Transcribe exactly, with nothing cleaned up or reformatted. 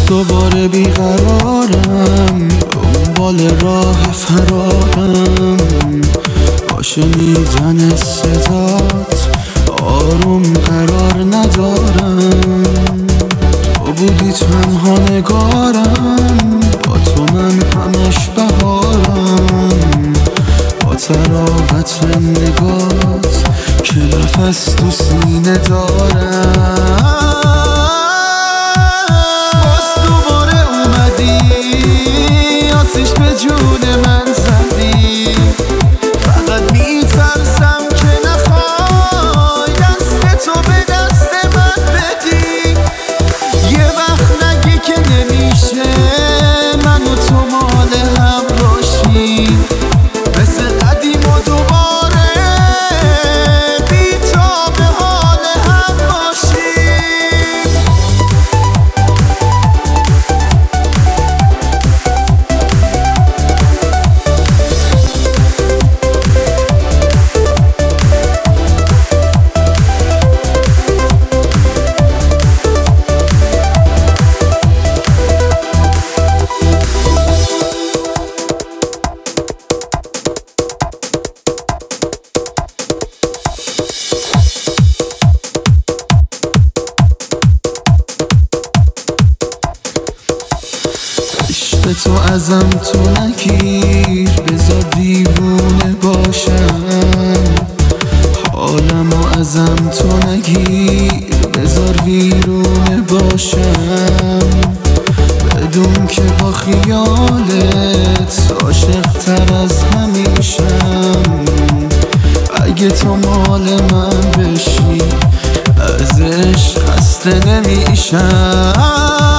دوباره بیقرارم، دنبال راه فرارم. باشه میزنه صدات، آروم قرار ندارم. تو بودی تنها نگارم، با تو من همش بهارم. با تراوت نگات که نفس تو سینه دارم. آتیش به جون من زدی، فقط میترسم که نخوای دست تو به دست من بدی. یه وقت نگی که نمیشه من و تو مال هم باشیم، مثل قدیم و دوباره بی تو به حال هم باشیم. به تو ازم تو نگیر، بذار دیوونه باشم. حالمو ازم تو نگیر، بذار ویرونه باشم. بدون که با خیالت عاشق تر از همیشم. اگه تو مال من بشی ازش خسته نمیشم.